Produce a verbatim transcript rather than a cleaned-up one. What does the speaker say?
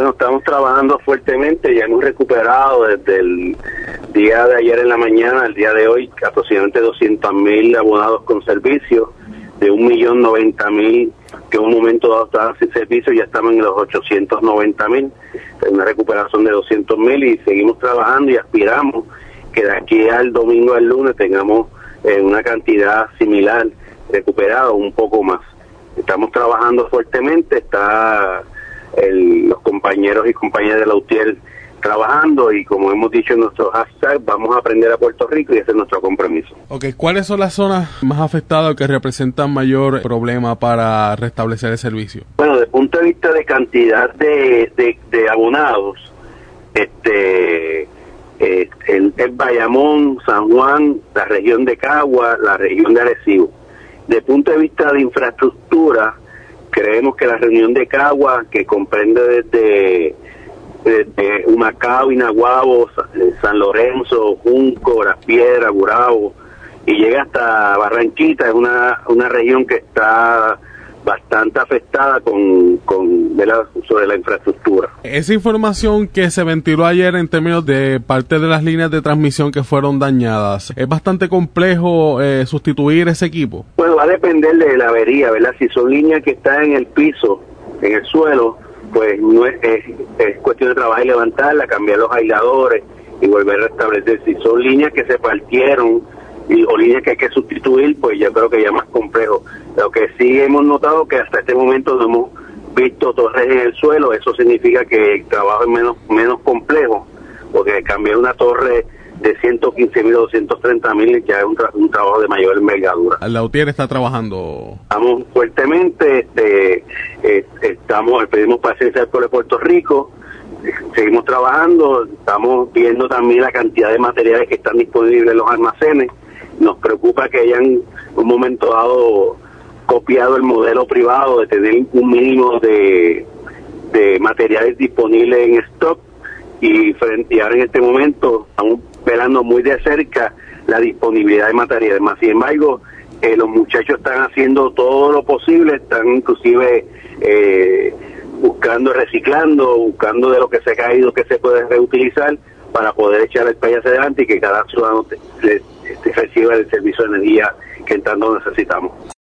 Bueno, estamos trabajando fuertemente, ya hemos recuperado desde el día de ayer en la mañana al día de hoy aproximadamente doscientos mil abonados con servicios, de un millón noventa mil que en un momento dado estaban sin servicio, ya estamos en los ochocientos noventa mil, una recuperación de doscientos mil y seguimos trabajando y aspiramos que de aquí al domingo al lunes tengamos eh, una cantidad similar recuperada, un poco más. Estamos trabajando fuertemente, está el, los compañeros y compañeras de la U T I E R trabajando y como hemos dicho en nuestro hashtag, vamos a aprender a Puerto Rico y ese es nuestro compromiso. Ok, ¿cuáles son las zonas más afectadas que representan mayor problema para restablecer el servicio? Bueno, desde el punto de vista de cantidad de, de, de abonados, este eh, el, el Bayamón, San Juan, la región de Cagua, la región de Arecibo. Desde el punto de vista de infraestructura, creemos que la región de Cagua, que comprende desde, desde Humacao, Inaguabo, San Lorenzo, Junco, Las Piedras, Gurabo, y llega hasta Barranquita, es una, una región que está bastante afectada con, con de la, sobre la infraestructura. Esa información que se ventiló ayer en términos de parte de las líneas de transmisión que fueron dañadas, ¿es bastante complejo eh, sustituir ese equipo? Bueno, va a depender de la avería, ¿verdad? Si son líneas que están en el piso, en el suelo, pues no es, es, es cuestión de trabajar y levantarla, cambiar los aisladores y volver a restablecer. Si son líneas que se partieron y, o líneas que hay que sustituir, pues yo creo que ya es más complejo. Lo que sí hemos notado que hasta este momento no hemos visto torres en el suelo, eso significa que el trabajo es menos menos complejo, porque cambiar una torre de ciento quince mil o doscientos treinta mil ya es un, tra un trabajo de mayor envergadura. La U T I E R está trabajando. Estamos fuertemente, este, eh, estamos, pedimos paciencia al pueblo de Puerto Rico, seguimos trabajando, estamos viendo también la cantidad de materiales que están disponibles en los almacenes. Nos preocupa que hayan en un momento dado copiado el modelo privado de tener un mínimo de, de materiales disponibles en stock y frente y ahora en este momento estamos velando muy de cerca la disponibilidad de materiales. Más sin embargo, eh, los muchachos están haciendo todo lo posible, están inclusive eh, buscando, reciclando, buscando de lo que se ha caído que se puede reutilizar para poder echar el país hacia adelante y que cada ciudadano te, te, te reciba el servicio de energía que tanto necesitamos.